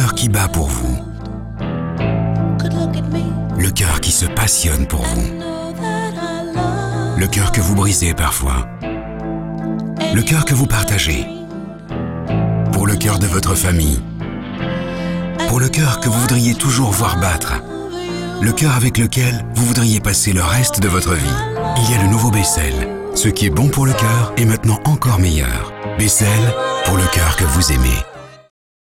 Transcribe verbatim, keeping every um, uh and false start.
cœur qui bat pour vous. Le cœur qui se passionne pour vous. Le cœur que vous brisez parfois. Le cœur que vous partagez. Pour le cœur de votre famille. Pour le cœur que vous voudriez toujours voir battre. Le cœur avec lequel vous voudriez passer le reste de votre vie. Il y a le nouveau Becel. Ce qui est bon pour le cœur est maintenant encore meilleur. Becel, pour le cœur que vous aimez.